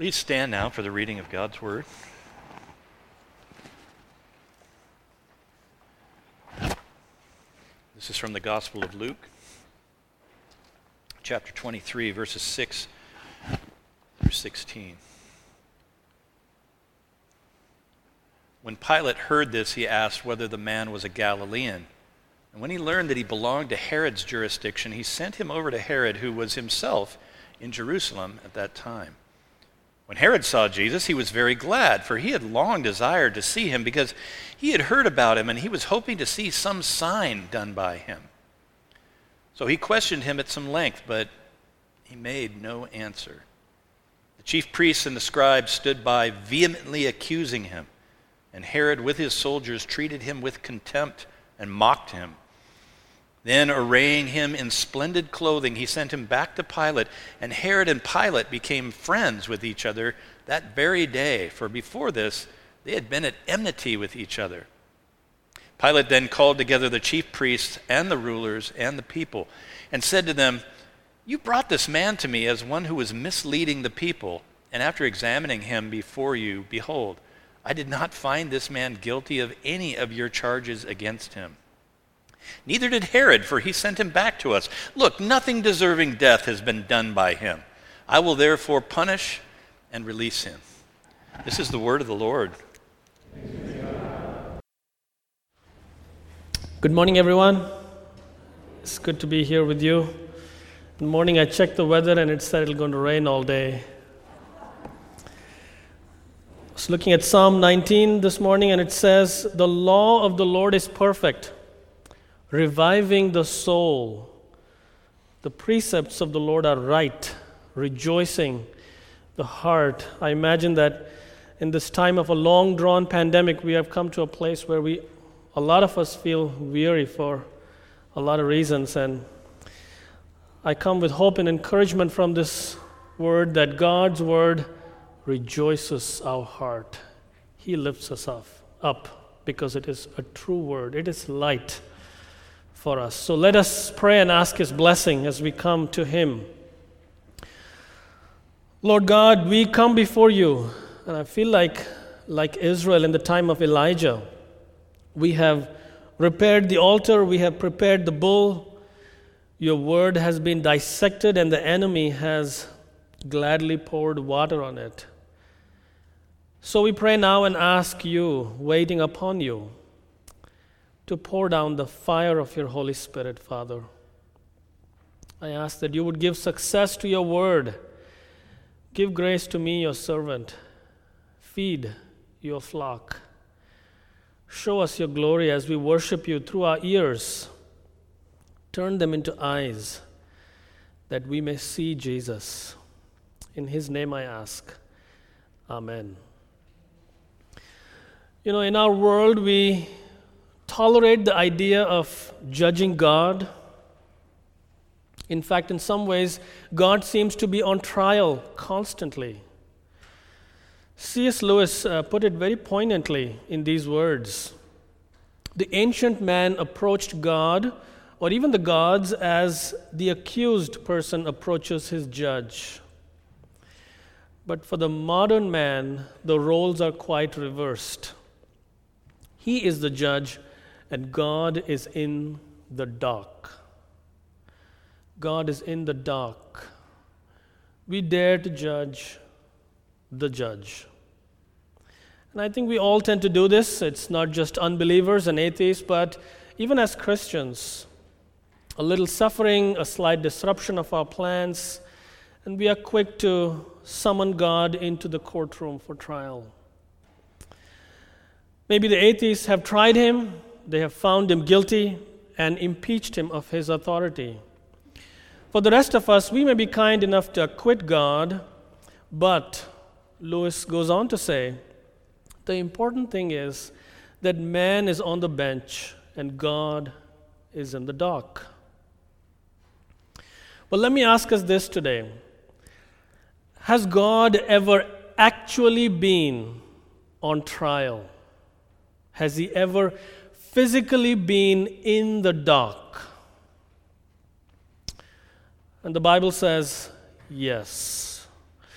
Please stand now for the reading of God's Word. This is from the Gospel of Luke, chapter 23, verses 6 through 16. When Pilate heard this, he asked whether the man was a Galilean. And when he learned that he belonged to Herod's jurisdiction, he sent him over to Herod, who was himself in Jerusalem at that time. When Herod saw Jesus, he was very glad, for he had long desired to see him because he had heard about him, and he was hoping to see some sign done by him. So he questioned him at some length, but he made no answer. The chief priests and the scribes stood by, vehemently accusing him, and Herod with his soldiers treated him with contempt and mocked him. Then, arraying him in splendid clothing, he sent him back to Pilate, and Herod and Pilate became friends with each other that very day, for before this they had been at enmity with each other. Pilate then called together the chief priests and the rulers and the people, and said to them, "You brought this man to me as one who was misleading the people, and after examining him before you, behold, I did not find this man guilty of any of your charges against him. Neither did Herod, for he sent him back to us. Look, nothing deserving death has been done by him. I will therefore punish and release him." This is the word of the Lord. Good morning, everyone. It's good to be here with you. In the morning, I checked the weather, and it said it's going to rain all day. I was looking at Psalm 19 this morning, and it says, "The law of the Lord is perfect, reviving the soul. The precepts of the Lord are right, rejoicing the heart." I imagine that in this time of a long-drawn pandemic, we have come to a place where a lot of us feel weary for a lot of reasons. And I come with hope and encouragement from this word that God's word rejoices our heart. He lifts us up because it is a true word. It is light for us. So let us pray and ask His blessing as we come to Him. Lord God, we come before you, and I feel like Israel in the time of Elijah. We have repaired the altar, we have prepared the bull. Your word has been dissected, and the enemy has gladly poured water on it. So we pray now and ask you, waiting upon you, to pour down the fire of your Holy Spirit, Father. I ask that you would give success to your word. Give grace to me, your servant. Feed your flock. Show us your glory as we worship you through our ears. Turn them into eyes that we may see Jesus. In His name I ask. Amen. You know, in our world, we tolerate the idea of judging God. In fact, in some ways, God seems to be on trial constantly. C.S. Lewis put it very poignantly in these words. The ancient man approached God, or even the gods, as the accused person approaches his judge. But for the modern man, the roles are quite reversed. He is the judge, and God is in the dark. God is in the dark. We dare to judge the judge. And I think we all tend to do this. It's not just unbelievers and atheists, but even as Christians, a little suffering, a slight disruption of our plans, and we are quick to summon God into the courtroom for trial. Maybe the atheists have tried him. They have found him guilty and impeached him of his authority. For the rest of us, we may be kind enough to acquit God, but Lewis goes on to say, the important thing is that man is on the bench and God is in the dock. But let me ask us this today. Has God ever actually been on trial? Has He ever physically been in the dock? And the Bible says, yes.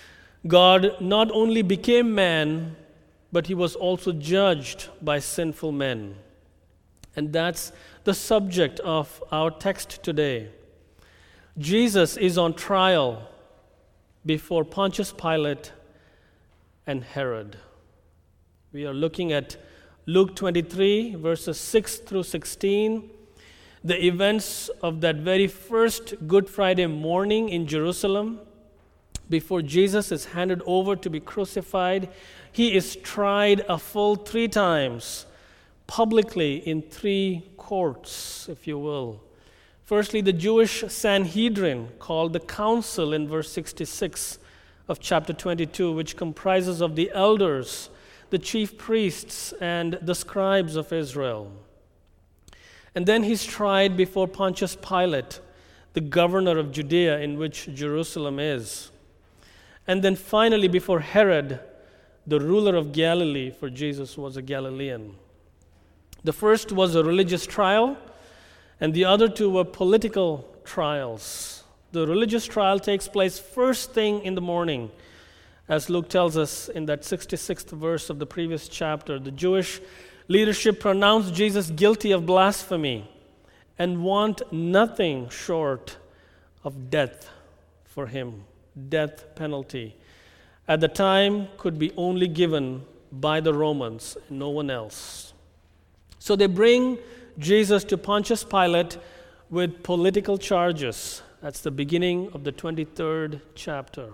God not only became man, but he was also judged by sinful men. And that's the subject of our text today. Jesus is on trial before Pontius Pilate and Herod. We are looking at Luke 23, verses 6 through 16, the events of that very first Good Friday morning in Jerusalem. Before Jesus is handed over to be crucified, he is tried a full 3 times, publicly in 3 courts, if you will. Firstly, the Jewish Sanhedrin, called the council in verse 66 of chapter 22, which comprises of the elders, the chief priests, and the scribes of Israel. And then he's tried before Pontius Pilate, the governor of Judea, in which Jerusalem is. And then finally before Herod, the ruler of Galilee, for Jesus was a Galilean. The first was a religious trial, and the other 2 were political trials. The religious trial takes place first thing in the morning, as Luke tells us in that 66th verse of the previous chapter. The Jewish leadership pronounced Jesus guilty of blasphemy and want nothing short of death for him. Death penalty. At the time could be only given by the Romans, no one else. So they bring Jesus to Pontius Pilate with political charges. That's the beginning of the 23rd chapter.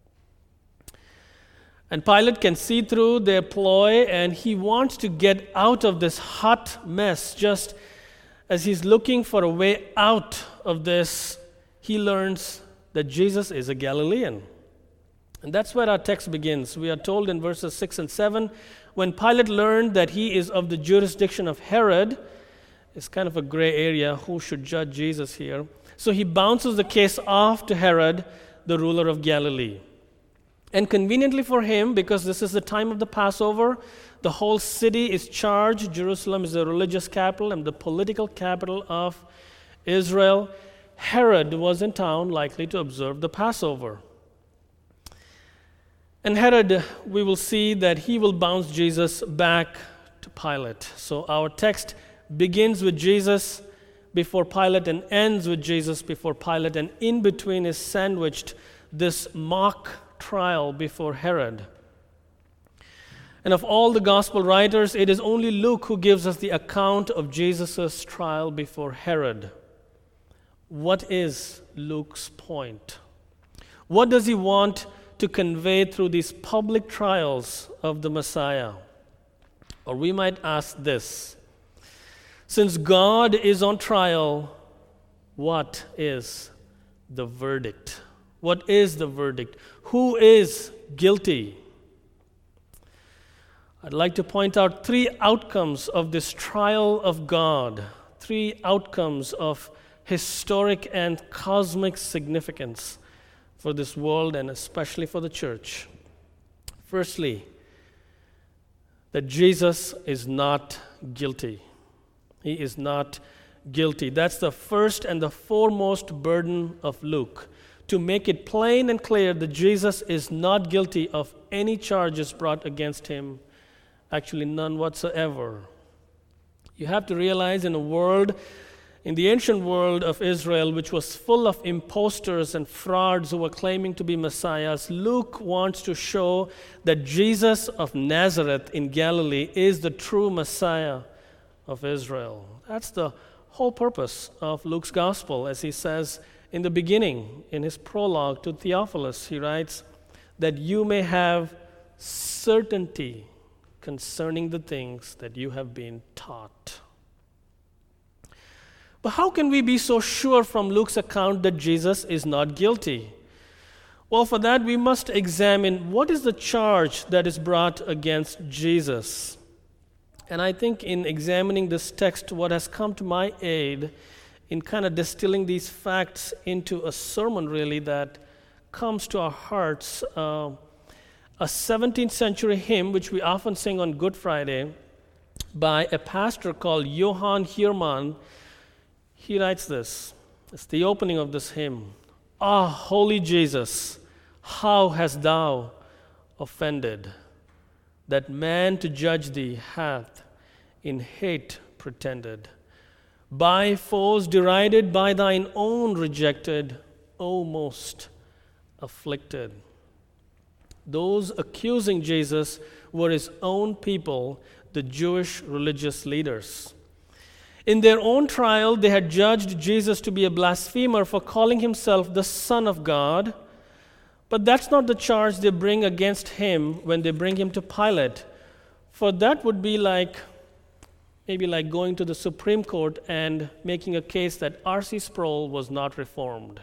And Pilate can see through their ploy, and he wants to get out of this hot mess. Just as he's looking for a way out of this, he learns that Jesus is a Galilean. And that's where our text begins. We are told in verses 6 and 7, when Pilate learned that he is of the jurisdiction of Herod, it's kind of a gray area, who should judge Jesus here. So he bounces the case off to Herod, the ruler of Galilee. And conveniently for him, because this is the time of the Passover, the whole city is charged. Jerusalem is the religious capital and the political capital of Israel. Herod was in town, likely to observe the Passover. And Herod, we will see that he will bounce Jesus back to Pilate. So our text begins with Jesus before Pilate and ends with Jesus before Pilate, and in between is sandwiched this mock trial before Herod. And of all the gospel writers, it is only Luke who gives us the account of Jesus' trial before Herod. What is Luke's point? What does he want to convey through these public trials of the Messiah? Or we might ask this: since God is on trial, what is the verdict? What is the verdict? Who is guilty? I'd like to point out 3 outcomes of this trial of God, 3 outcomes of historic and cosmic significance for this world and especially for the church. Firstly, that Jesus is not guilty. He is not guilty. That's the first and the foremost burden of Luke, to make it plain and clear that Jesus is not guilty of any charges brought against him, actually none whatsoever. You have to realize in the ancient world of Israel, which was full of imposters and frauds who were claiming to be messiahs, Luke wants to show that Jesus of Nazareth in Galilee is the true Messiah of Israel. That's the whole purpose of Luke's gospel. As he says in the beginning, in his prologue to Theophilus, he writes, that you may have certainty concerning the things that you have been taught. But how can we be so sure from Luke's account that Jesus is not guilty? Well, for that we must examine what is the charge that is brought against Jesus. And I think in examining this text, what has come to my aid in kind of distilling these facts into a sermon really that comes to our hearts, a 17th century hymn which we often sing on Good Friday by a pastor called Johann Hiermann. He writes this. It's the opening of this hymn. Ah, holy Jesus, how hast thou offended, that man to judge thee hath in hate pretended. By foes derided, by thine own rejected, O most afflicted. Those accusing Jesus were his own people, the Jewish religious leaders. In their own trial, they had judged Jesus to be a blasphemer for calling himself the Son of God. But that's not the charge they bring against him when they bring him to Pilate. For that would be maybe like going to the Supreme Court and making a case that R.C. Sproul was not reformed.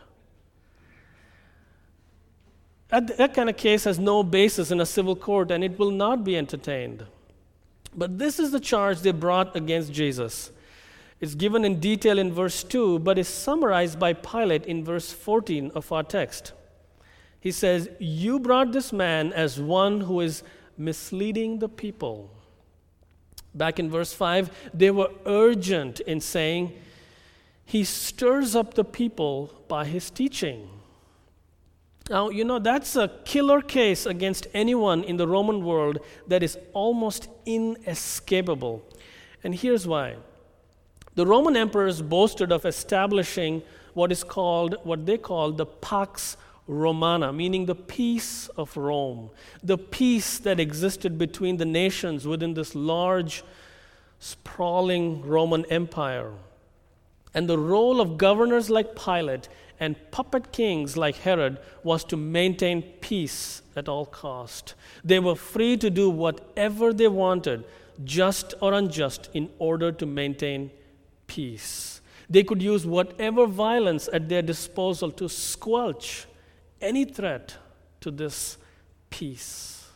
That kind of case has no basis in a civil court, and it will not be entertained. But this is the charge they brought against Jesus. It's given in detail in verse 2, but is summarized by Pilate in verse 14 of our text. He says, "You brought this man as one who is misleading the people." Back in verse 5, they were urgent in saying, "He stirs up the people by his teaching." Now, that's a killer case against anyone in the Roman world that is almost inescapable. And here's why. The Roman emperors boasted of establishing what they called the Pax Romana, meaning the peace of Rome, the peace that existed between the nations within this large, sprawling Roman Empire. And the role of governors like Pilate and puppet kings like Herod was to maintain peace at all cost. They were free to do whatever they wanted, just or unjust, in order to maintain peace. They could use whatever violence at their disposal to squelch any threat to this peace.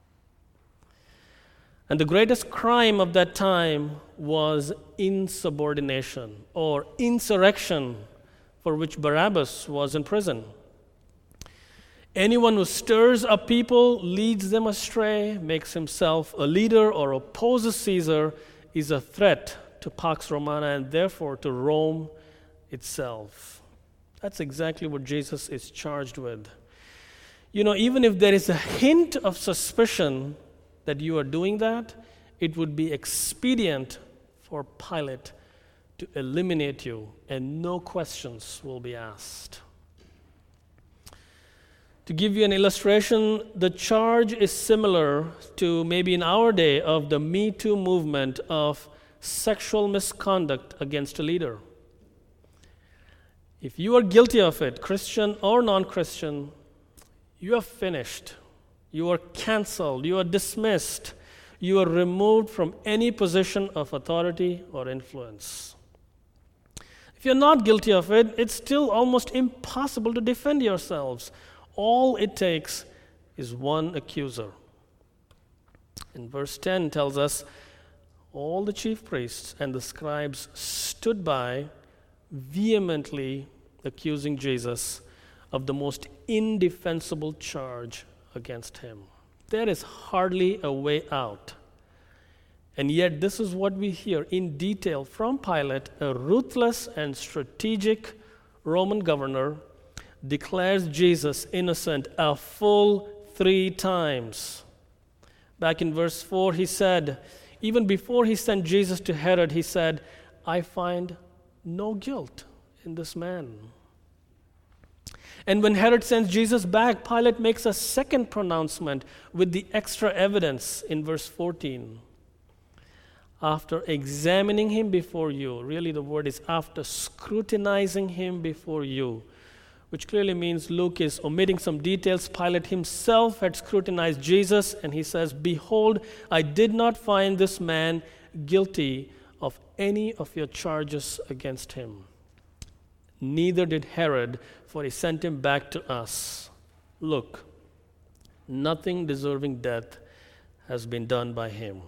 And the greatest crime of that time was insubordination or insurrection, for which Barabbas was in prison. Anyone who stirs up people, leads them astray, makes himself a leader, or opposes Caesar is a threat to Pax Romana and therefore to Rome itself. That's exactly what Jesus is charged with. Even if there is a hint of suspicion that you are doing that, it would be expedient for Pilate to eliminate you, and no questions will be asked. To give you an illustration, the charge is similar to maybe in our day of the Me Too movement of sexual misconduct against a leader. If you are guilty of it, Christian or non-Christian, you are finished. You are canceled. You are dismissed. You are removed from any position of authority or influence. If you're not guilty of it, it's still almost impossible to defend yourselves. All it takes is one accuser. And verse 10 tells us, all the chief priests and the scribes stood by, vehemently accusing Jesus of the most indefensible charge against him. There is hardly a way out. And yet this is what we hear in detail from Pilate, a ruthless and strategic Roman governor declares Jesus innocent a full 3 times. Back in verse 4, he said, even before he sent Jesus to Herod, he said, "I find no guilt in this man." And when Herod sends Jesus back, Pilate makes a second pronouncement with the extra evidence in verse 14. After examining him before you, really the word is after scrutinizing him before you, which clearly means Luke is omitting some details. Pilate himself had scrutinized Jesus, and he says, "Behold, I did not find this man guilty of any of your charges against him. Neither did Herod, for he sent him back to us. Look, nothing deserving death has been done by him."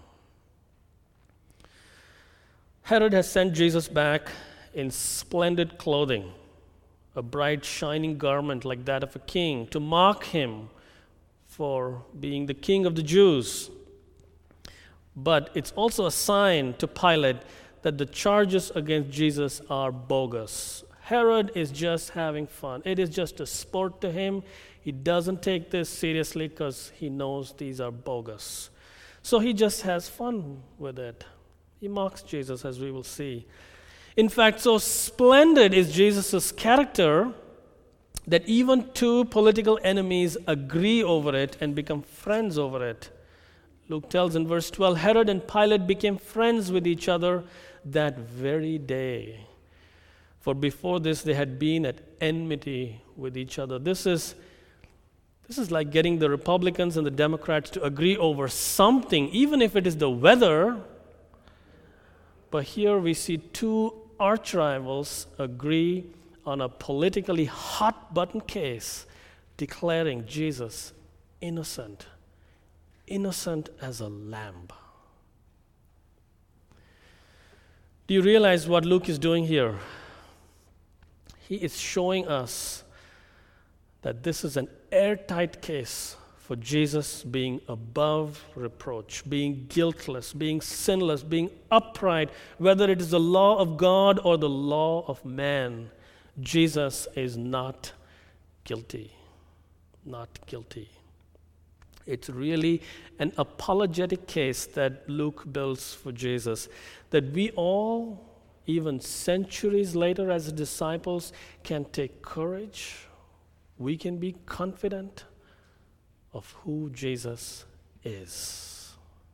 Herod has sent Jesus back in splendid clothing, a bright, shining garment like that of a king, to mock him for being the king of the Jews. But it's also a sign to Pilate that the charges against Jesus are bogus. Herod is just having fun. It is just a sport to him. He doesn't take this seriously because he knows these are bogus. So he just has fun with it. He mocks Jesus, as we will see. In fact, so splendid is Jesus' character that even two political enemies agree over it and become friends over it. Luke tells in verse 12, Herod and Pilate became friends with each other that very day. For before this, they had been at enmity with each other. This is like getting the Republicans and the Democrats to agree over something, even if it is the weather. But here we see two arch rivals agree on a politically hot-button case, declaring Jesus innocent as a lamb. Do you realize what Luke is doing here? He is showing us that this is an airtight case for Jesus being above reproach, being guiltless, being sinless, being upright, whether it is the law of God or the law of man. Jesus is not guilty. Not guilty. It's really an apologetic case that Luke builds for Jesus, that we all, even centuries later as disciples, can take courage. We can be confident of who Jesus is.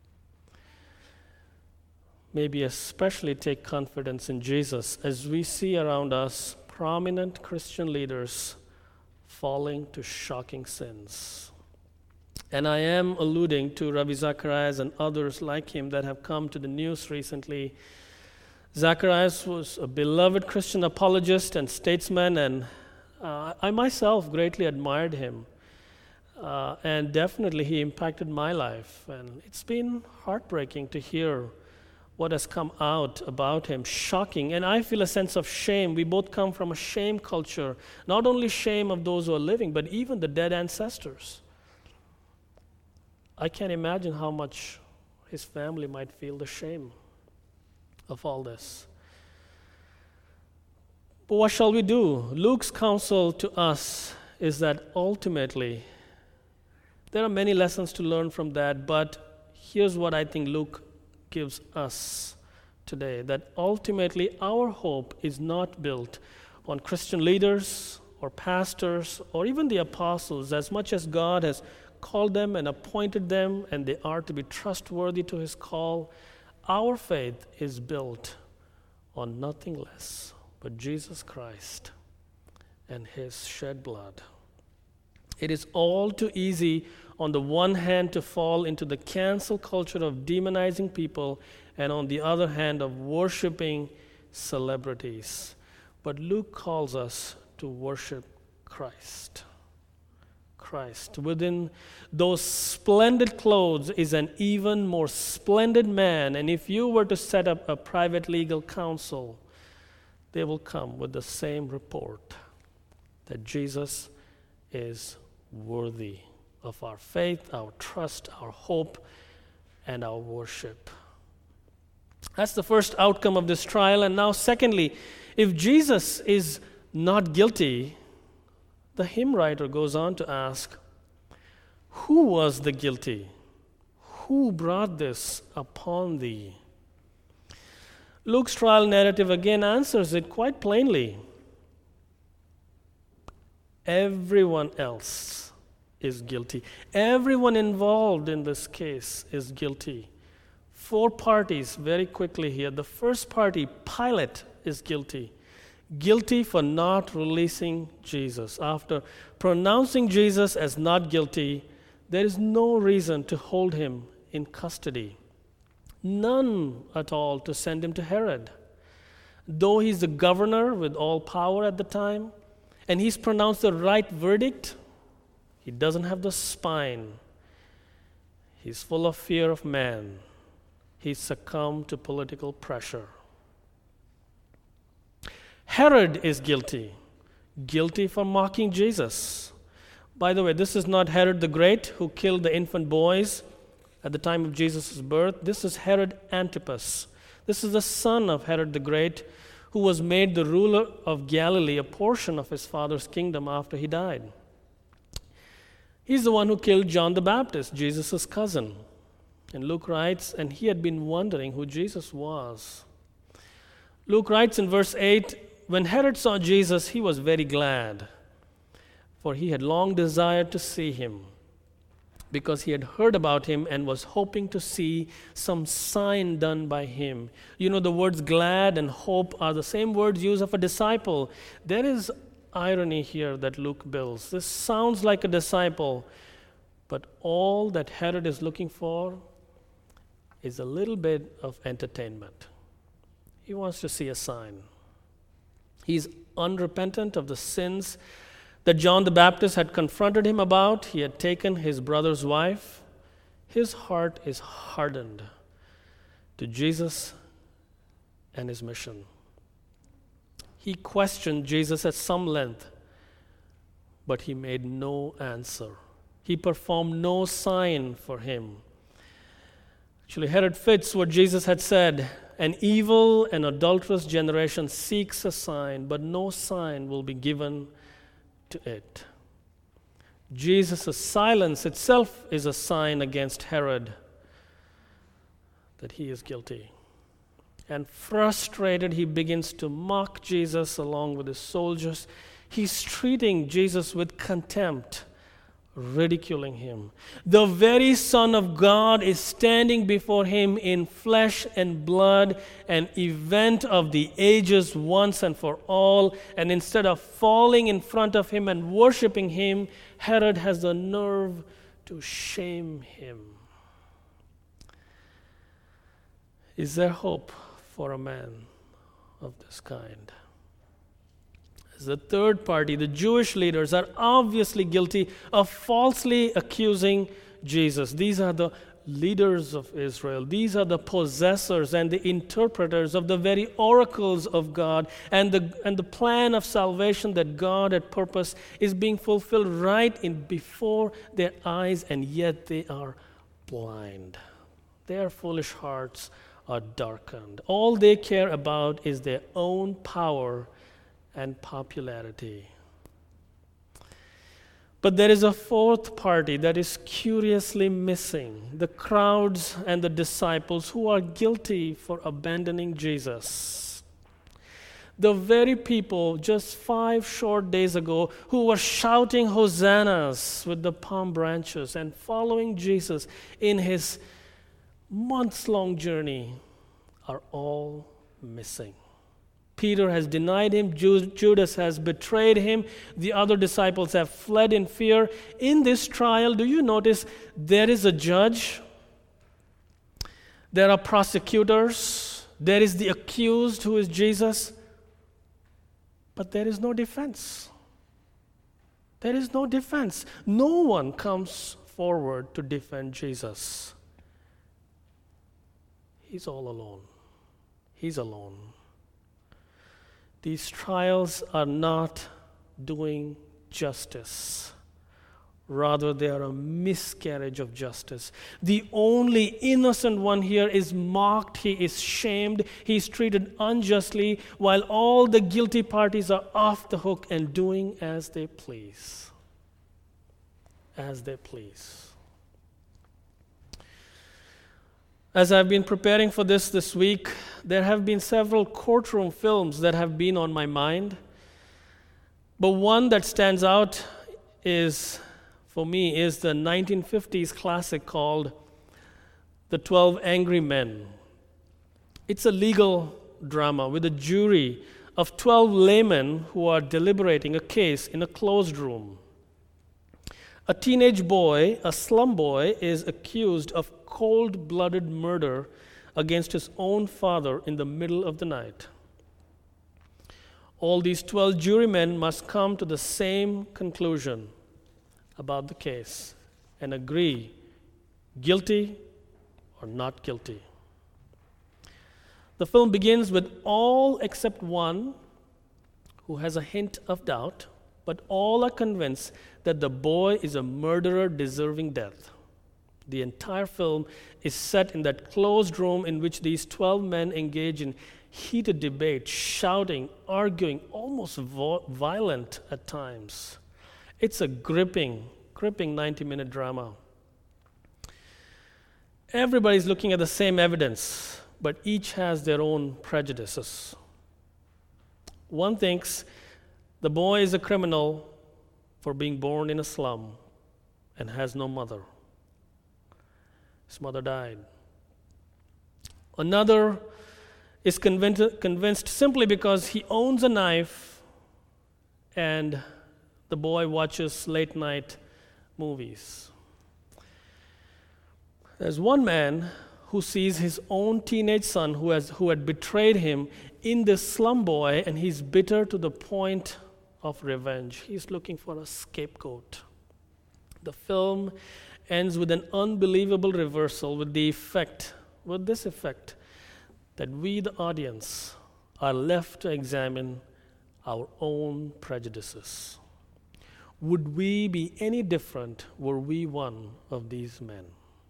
Maybe especially take confidence in Jesus as we see around us prominent Christian leaders falling to shocking sins. And I am alluding to Ravi Zacharias and others like him that have come to the news recently. Zacharias was a beloved Christian apologist and statesman, and I myself greatly admired him. And definitely he impacted my life. And it's been heartbreaking to hear what has come out about him. Shocking. And I feel a sense of shame. We both come from a shame culture. Not only shame of those who are living, but even the dead ancestors. I can't imagine how much his family might feel the shame of all this. But what shall we do? Luke's counsel to us is that ultimately, there are many lessons to learn from that, but here's what I think Luke gives us today, that ultimately our hope is not built on Christian leaders or pastors or even the apostles, as much as God has called them and appointed them and they are to be trustworthy to his call. Our faith is built on nothing less but Jesus Christ and his shed blood. It is all too easy on the one hand to fall into the cancel culture of demonizing people and on the other hand of worshiping celebrities. But Luke calls us to worship Christ. Christ. Within those splendid clothes is an even more splendid man, and if you were to set up a private legal counsel, they will come with the same report that Jesus is worthy of our faith, our trust, our hope, and our worship. That's the first outcome of this trial. And now, secondly, if Jesus is not guilty, the hymn writer goes on to ask, who was the guilty? Who brought this upon thee? Luke's trial narrative again answers it quite plainly. Everyone else is guilty. Everyone involved in this case is guilty. 4 parties very quickly here. The first party, Pilate, is guilty. Guilty for not releasing Jesus. After pronouncing Jesus as not guilty, there is no reason to hold him in custody. None at all to send him to Herod. Though he's the governor with all power at the time, and he's pronounced the right verdict, he doesn't have the spine. He's full of fear of man. He succumbed to political pressure. Herod is guilty for mocking Jesus. By the way, this is not Herod the Great who killed the infant boys at the time of Jesus' birth. This is Herod Antipas. This is the son of Herod the Great who was made the ruler of Galilee, a portion of his father's kingdom after he died. He's the one who killed John the Baptist, Jesus' cousin. And Luke writes, and he had been wondering who Jesus was. Luke writes in verse 8, when Herod saw Jesus, he was very glad, for he had long desired to see him, because he had heard about him and was hoping to see some sign done by him. You know, the words glad and hope are the same words used of a disciple. There is irony here that Luke builds. This sounds like a disciple, but all that Herod is looking for is a little bit of entertainment. He wants to see a sign. He's unrepentant of the sins that John the Baptist had confronted him about. He had taken his brother's wife. His heart is hardened to Jesus and his mission. He questioned Jesus at some length, but he made no answer. He performed no sign for him. Actually, Herod fits what Jesus had said. An evil and adulterous generation seeks a sign, but no sign will be given to it. Jesus' silence itself is a sign against Herod that he is guilty. And frustrated, he begins to mock Jesus along with his soldiers. He's treating Jesus with contempt, ridiculing him. The very Son of God is standing before him in flesh and blood, an event of the ages once and for all. And instead of falling in front of him and worshiping him, Herod has the nerve to shame him. Is there hope for a man of this kind? The third party, the Jewish leaders, are obviously guilty of falsely accusing Jesus. These are the leaders of Israel. These are the possessors and the interpreters of the very oracles of God, and the plan of salvation that God had purposed is being fulfilled right in before their eyes, and yet they are blind. Their foolish hearts are darkened. All they care about is their own power and popularity. But there is a fourth party that is curiously missing: the crowds and the disciples who are guilty for abandoning Jesus. The very people just 5 short days ago who were shouting hosannas with the palm branches and following Jesus in his months-long journey are all missing. Peter has denied him. Judas has betrayed him. The other disciples have fled in fear. In this trial, do you notice there is a judge? There are prosecutors. There is the accused, who is Jesus. But there is no defense. There is no defense. No one comes forward to defend Jesus. He's all alone. He's alone. These trials are not doing justice. Rather, they are a miscarriage of justice. The only innocent one here is mocked. He is shamed. He is treated unjustly, while all the guilty parties are off the hook and doing as they please. As they please. As I've been preparing for this week, there have been several courtroom films that have been on my mind. But one that stands out for me, is the 1950s classic called The 12 Angry Men. It's a legal drama with a jury of 12 laymen who are deliberating a case in a closed room. A teenage boy, a slum boy, is accused of cold-blooded murder against his own father in the middle of the night. All these 12 jurymen must come to the same conclusion about the case and agree guilty or not guilty. The film begins with all except one who has a hint of doubt, but all are convinced that the boy is a murderer deserving death. The entire film is set in that closed room in which these 12 men engage in heated debate, shouting, arguing, almost violent at times. It's a gripping gripping 90-minute drama. Everybody's looking at the same evidence, but each has their own prejudices. One thinks the boy is a criminal for being born in a slum and has no mother. His mother died. Another is convinced simply because he owns a knife and the boy watches late-night movies. There's one man who sees his own teenage son who had betrayed him in this slum boy, and he's bitter to the point of revenge. He's looking for a scapegoat. The film ends with an unbelievable reversal with this effect, that we, the audience, are left to examine our own prejudices. Would we be any different were we one of these men?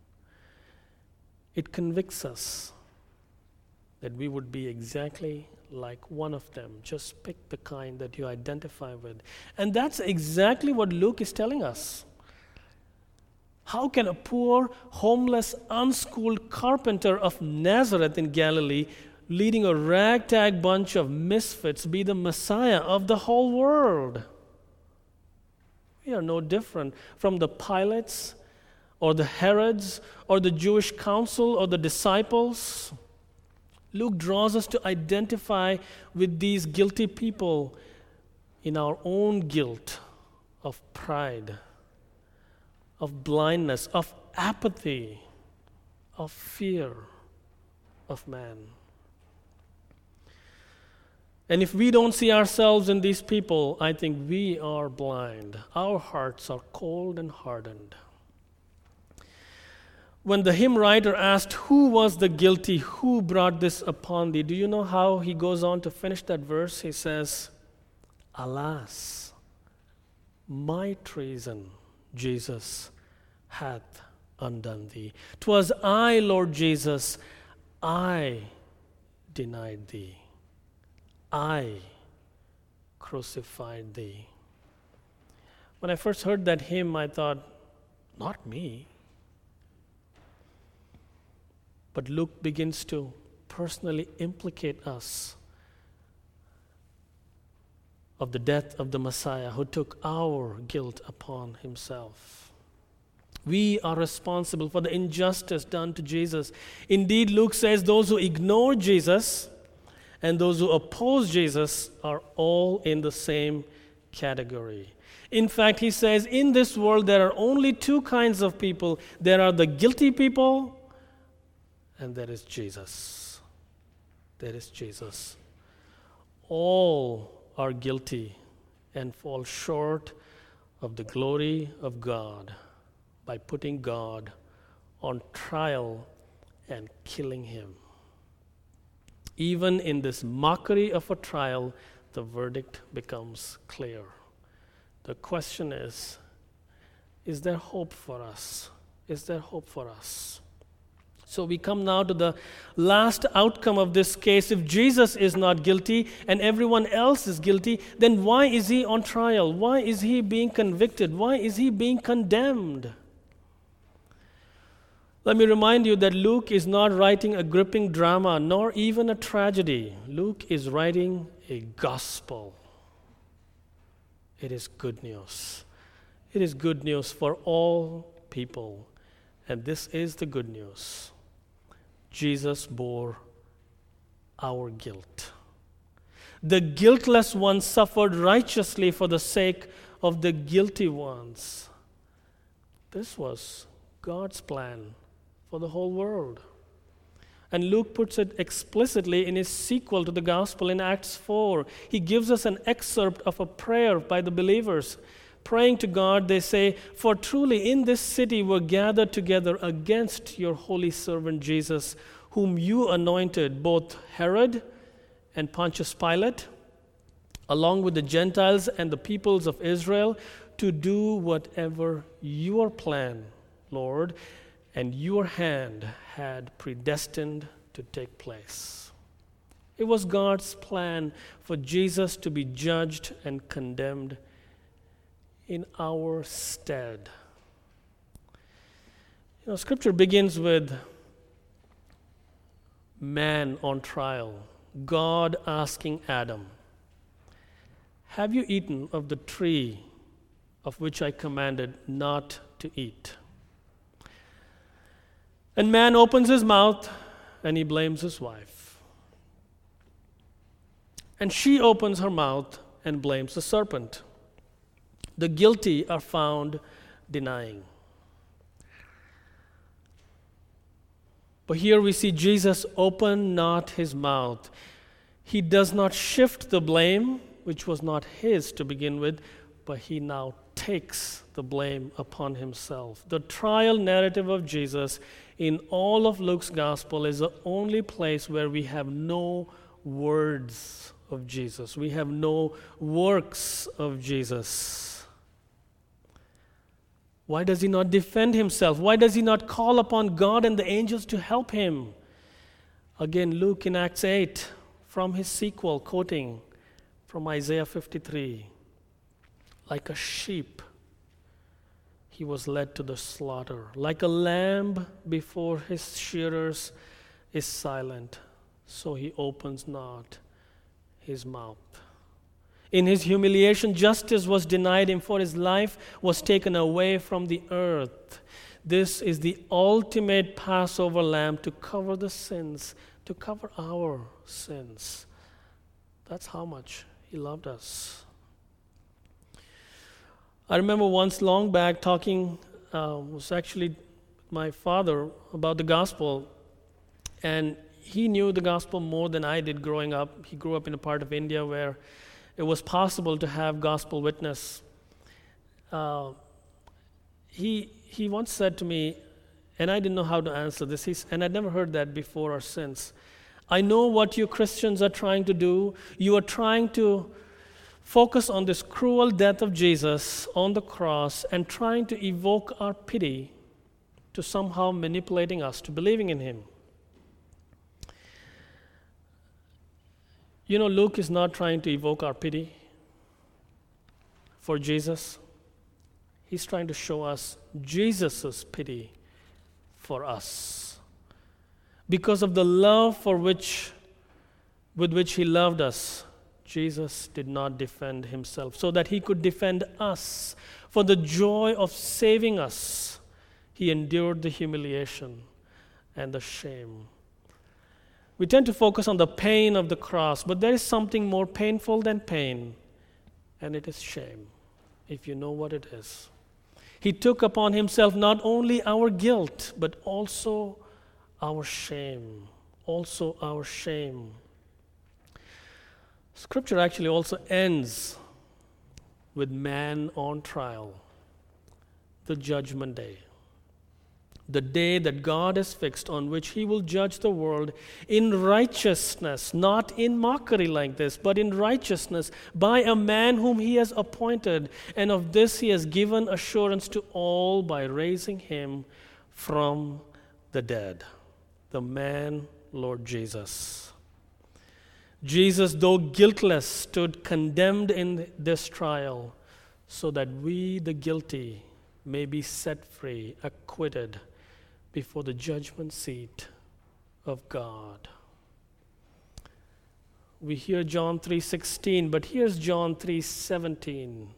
It convicts us that we would be exactly like one of them. Just pick the kind that you identify with. And that's exactly what Luke is telling us. How can a poor, homeless, unschooled carpenter of Nazareth in Galilee, leading a ragtag bunch of misfits, be the Messiah of the whole world? We are no different from the Pilates or the Herods or the Jewish council or the disciples. Luke draws us to identify with these guilty people in our own guilt of pride, of blindness, of apathy, of fear of man. And if we don't see ourselves in these people, I think we are blind. Our hearts are cold and hardened. When the hymn writer asked, "Who was the guilty? Who brought this upon thee?" Do you know how he goes on to finish that verse? He says, "Alas, my treason, Jesus, hath undone thee. 'Twas I, Lord Jesus, I denied thee. I crucified thee." When I first heard that hymn, I thought, not me. But Luke begins to personally implicate us of the death of the Messiah who took our guilt upon himself. We are responsible for the injustice done to Jesus. Indeed, Luke says those who ignore Jesus and those who oppose Jesus are all in the same category. In fact, he says, in this world there are only two kinds of people. There are the guilty people, and there is Jesus. There is Jesus. All are guilty and fall short of the glory of God by putting God on trial and killing him. Even in this mockery of a trial, the verdict becomes clear. The question is there hope for us? Is there hope for us? So we come now to the last outcome of this case. If Jesus is not guilty and everyone else is guilty, then why is he on trial? Why is he being convicted? Why is he being condemned? Let me remind you that Luke is not writing a gripping drama, nor even a tragedy. Luke is writing a gospel. It is good news. It is good news for all people. And this is the good news. Jesus bore our guilt. The guiltless ones suffered righteously for the sake of the guilty ones. This was God's plan for the whole world. And Luke puts it explicitly in his sequel to the gospel in Acts 4. He gives us an excerpt of a prayer by the believers. Praying to God, they say, "For truly in this city were gathered together against your holy servant Jesus, whom you anointed, both Herod and Pontius Pilate, along with the Gentiles and the peoples of Israel, to do whatever your plan, Lord, and your hand had predestined to take place." It was God's plan for Jesus to be judged and condemned in our stead. Scripture begins with man on trial, God asking Adam, "Have you eaten of the tree of which I commanded not to eat?" And man opens his mouth and he blames his wife. And she opens her mouth and blames the serpent. The guilty are found denying. But here we see Jesus open not his mouth. He does not shift the blame, which was not his to begin with, but he now takes the blame upon himself. The trial narrative of Jesus in all of Luke's gospel is the only place where we have no words of Jesus. We have no works of Jesus. Why does he not defend himself? Why does he not call upon God and the angels to help him? Again, Luke in Acts 8, from his sequel, quoting from Isaiah 53, "Like a sheep, he was led to the slaughter. Like a lamb before his shearers is silent, so he opens not his mouth." In his humiliation, justice was denied him, for his life was taken away from the earth. This is the ultimate Passover lamb to cover the sins, to cover our sins. That's how much he loved us. I remember once long back talking, was actually my father about the gospel, and he knew the gospel more than I did growing up. He grew up in a part of India where it was possible to have gospel witness. He once said to me, and I didn't know how to answer this, and I'd never heard that before or since, "I know what you Christians are trying to do. You are trying to focus on this cruel death of Jesus on the cross and trying to evoke our pity to somehow manipulating us to believing in him." Luke is not trying to evoke our pity for Jesus. He's trying to show us Jesus' pity for us. Because of the love with which he loved us, Jesus did not defend himself, so that he could defend us. For the joy of saving us, he endured the humiliation and the shame. We tend to focus on the pain of the cross, but there is something more painful than pain, and it is shame, if you know what it is. He took upon himself not only our guilt, but also our shame. Also our shame. Scripture actually also ends with man on trial, the judgment day. The day that God has fixed on which he will judge the world in righteousness, not in mockery like this, but in righteousness by a man whom he has appointed. And of this he has given assurance to all by raising him from the dead. The man, Lord Jesus. Jesus, though guiltless, stood condemned in this trial so that we, the guilty, may be set free, acquitted before the judgment seat of God. We hear John 3:16, but here's John 3:17.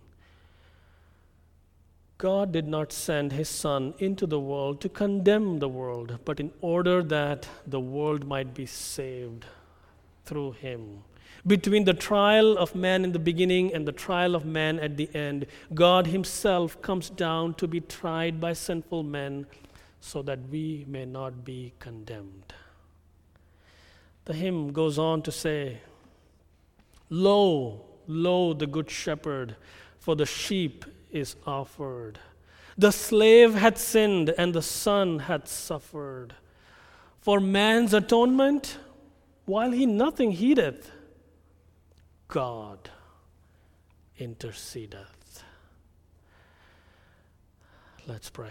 God did not send his Son into the world to condemn the world, but in order that the world might be saved through him. Between the trial of man in the beginning and the trial of man at the end, God himself comes down to be tried by sinful men so that we may not be condemned. The hymn goes on to say, "Lo, lo, the good shepherd, for the sheep is offered. The slave hath sinned, and the son hath suffered. For man's atonement, while he nothing heedeth, God intercedeth." Let's pray.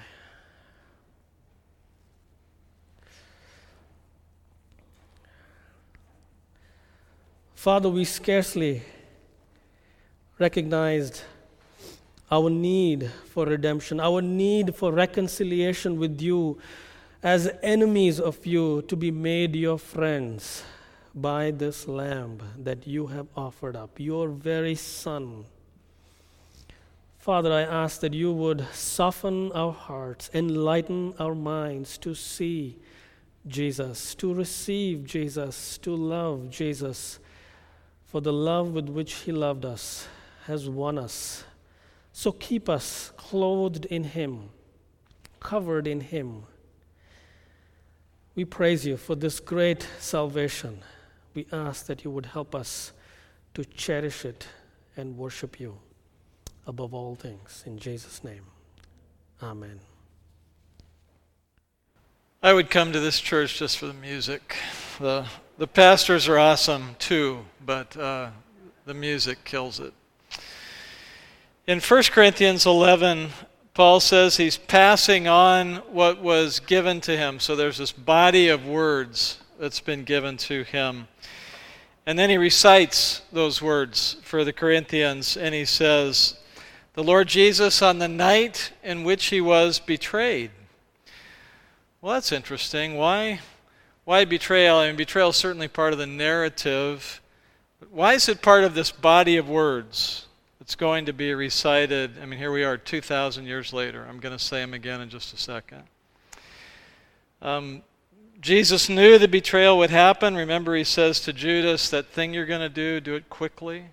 Father, we scarcely recognized our need for redemption, our need for reconciliation with you as enemies of you, to be made your friends by this Lamb that you have offered up, your very Son. Father, I ask that you would soften our hearts, enlighten our minds to see Jesus, to receive Jesus, to love Jesus, for the love with which he loved us has won us. So keep us clothed in him, covered in him. We praise you for this great salvation. We ask that you would help us to cherish it and worship you above all things. In Jesus' name, amen. I would come to this church just for the music. The pastors are awesome too, but the music kills it. In 1 Corinthians 11, Paul says he's passing on what was given to him. So there's this body of words that's been given to him. And then he recites those words for the Corinthians, and he says, "The Lord Jesus, on the night in which he was betrayed." Well, that's interesting. Why betrayal? I mean, betrayal is certainly part of the narrative. But why is it part of this body of words that's going to be recited? I mean, here we are 2,000 years later. I'm going to say them again in just a second. Jesus knew the betrayal would happen. Remember, he says to Judas, that thing you're going to do it quickly.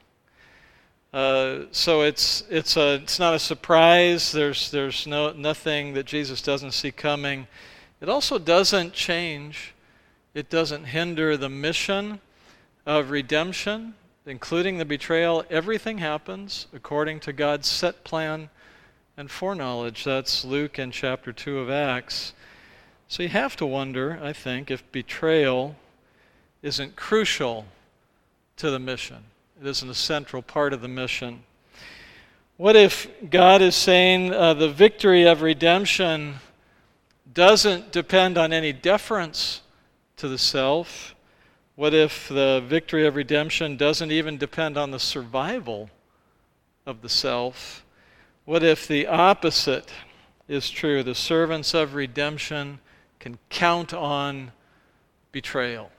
So it's not a surprise. There's nothing that Jesus doesn't see coming. It also doesn't change. It doesn't hinder the mission of redemption, including the betrayal. Everything happens according to God's set plan and foreknowledge. That's Luke in chapter 2 of Acts. So you have to wonder, I think, if betrayal isn't crucial to the mission. It isn't a central part of the mission. What if God is saying the victory of redemption doesn't depend on any deference to the self? What if the victory of redemption doesn't even depend on the survival of the self? What if the opposite is true? The servants of redemption can count on betrayal.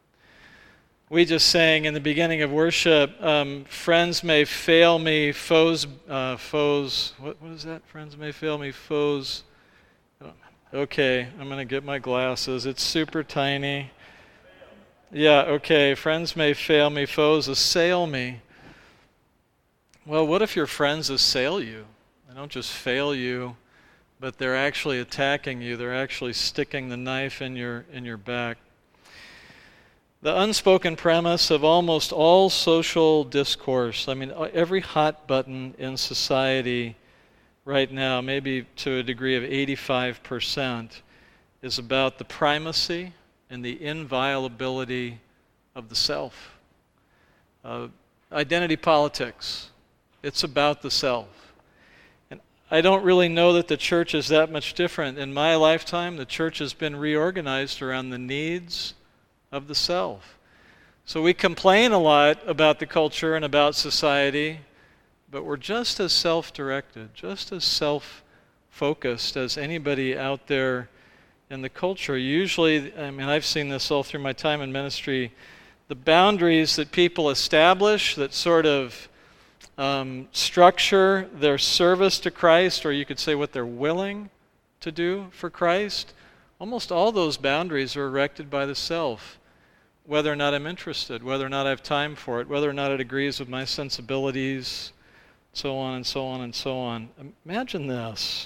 We just sang in the beginning of worship, friends may fail me, foes, what is that? Friends may fail me, foes. Okay, I'm going to get my glasses. It's super tiny. Yeah, okay, friends may fail me, foes assail me. Well, what if your friends assail you? They don't just fail you, but they're actually attacking you. They're actually sticking the knife in your back. The unspoken premise of almost all social discourse, I mean, every hot button in society right now, maybe to a degree of 85%, is about the primacy and the inviolability of the self. Identity politics, it's about the self. And I don't really know that the church is that much different. In my lifetime, the church has been reorganized around the needs of the self. So we complain a lot about the culture and about society, but we're just as self-directed, just as self-focused as anybody out there in the culture. Usually, I mean, I've seen this all through my time in ministry, the boundaries that people establish that sort of structure their service to Christ, or you could say what they're willing to do for Christ, almost all those boundaries are erected by the self. Whether or not I'm interested, whether or not I have time for it, whether or not it agrees with my sensibilities, so on and so on and so on. Imagine this.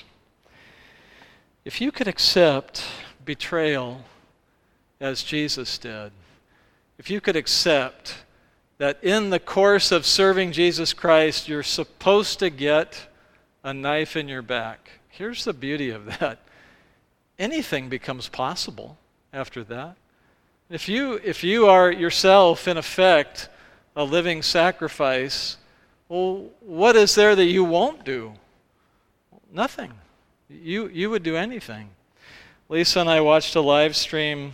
If you could accept betrayal as Jesus did, if you could accept that in the course of serving Jesus Christ, you're supposed to get a knife in your back. Here's the beauty of that. Anything becomes possible after that. If you are yourself, in effect, a living sacrifice, well, what is there that you won't do? Nothing. You would do anything. Lisa and I watched a live stream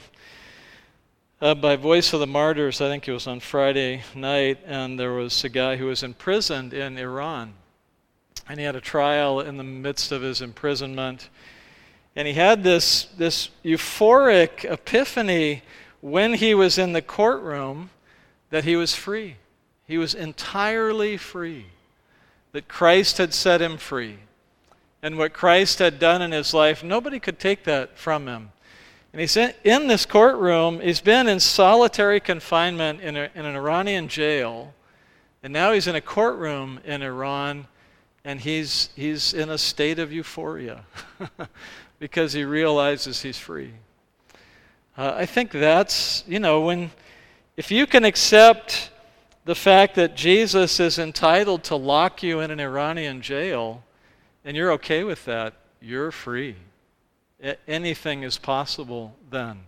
by Voice of the Martyrs. I think it was on Friday night, and there was a guy who was imprisoned in Iran. and he had a trial in the midst of his imprisonment. And he had this euphoric epiphany when he was in the courtroom that he was free. He was entirely free, that Christ had set him free. And what Christ had done in his life, nobody could take that from him. And he's in this courtroom. He's been in solitary confinement in an Iranian jail. And now he's in a courtroom in Iran, and he's in a state of euphoria because he realizes he's free. I think that's, if you can accept the fact that Jesus is entitled to lock you in an Iranian jail, and you're okay with that, you're free. Anything is possible then.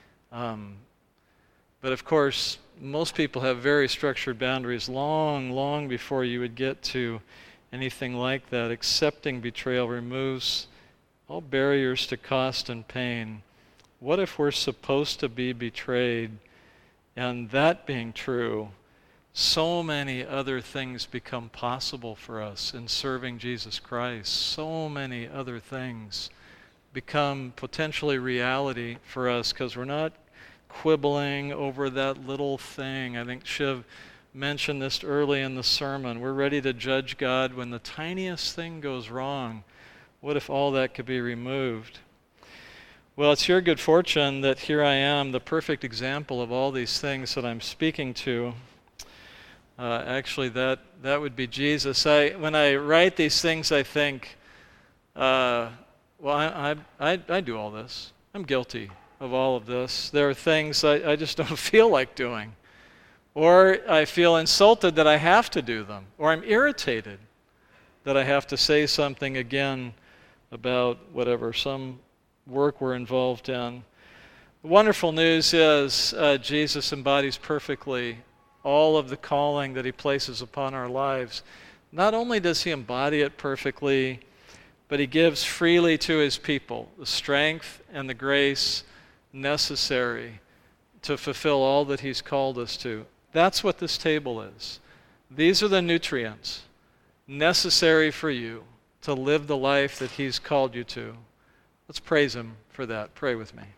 But of course, most people have very structured boundaries long before you would get to anything like that. Accepting betrayal removes all barriers to cost and pain. What if we're supposed to be betrayed? And that being true, so many other things become possible for us in serving Jesus Christ. So many other things become potentially reality for us because we're not quibbling over that little thing. I think Shiv mentioned this early in the sermon. We're ready to judge God when the tiniest thing goes wrong. What if all that could be removed? Well, it's your good fortune that here I am, the perfect example of all these things that I'm speaking to. Actually, that would be Jesus. When I write these things, I think, I do all this. I'm guilty of all of this. There are things I just don't feel like doing. Or I feel insulted that I have to do them. Or I'm irritated that I have to say something again about whatever, some work we're involved in. The wonderful news is Jesus embodies perfectly all of the calling that he places upon our lives. Not only does he embody it perfectly, but he gives freely to his people the strength and the grace necessary to fulfill all that he's called us to. That's what this table is. These are the nutrients necessary for you to live the life that he's called you to. Let's praise him for that. Pray with me.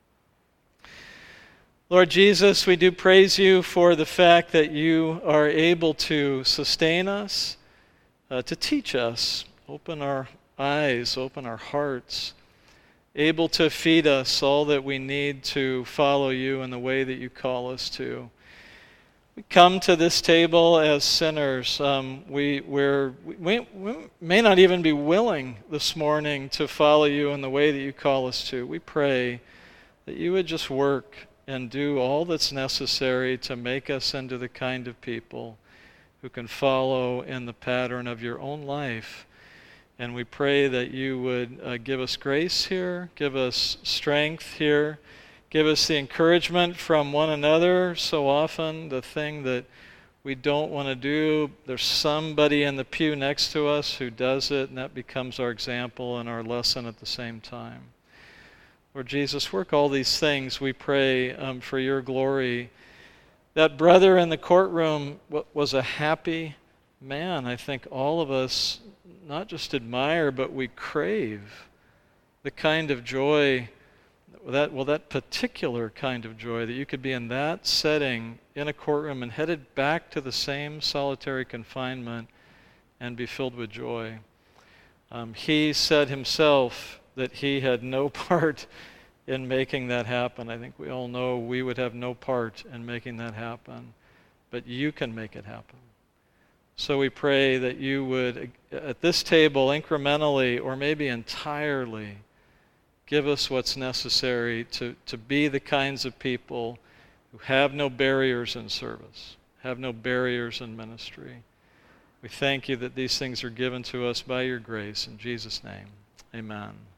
Lord Jesus, we do praise you for the fact that you are able to sustain us, to teach us, open our eyes, open our hearts, able to feed us all that we need to follow you in the way that you call us to. We come to this table as sinners. We may not even be willing this morning to follow you in the way that you call us to. We pray that you would just work and do all that's necessary to make us into the kind of people who can follow in the pattern of your own life. And we pray that you would give us grace here, give us strength here, give us the encouragement from one another. So often the thing that we don't want to do, there's somebody in the pew next to us who does it, and that becomes our example and our lesson at the same time. Lord Jesus, work all these things, we pray, for your glory. That brother in the courtroom was a happy man. I think all of us not just admire, but we crave the kind of joy, that particular kind of joy, that you could be in that setting in a courtroom and headed back to the same solitary confinement and be filled with joy. He said himself that he had no part in making that happen. I think we all know we would have no part in making that happen, but you can make it happen. So we pray that you would, at this table, incrementally or maybe entirely, give us what's necessary to be the kinds of people who have no barriers in service, have no barriers in ministry. We thank you that these things are given to us by your grace. In Jesus' name, amen.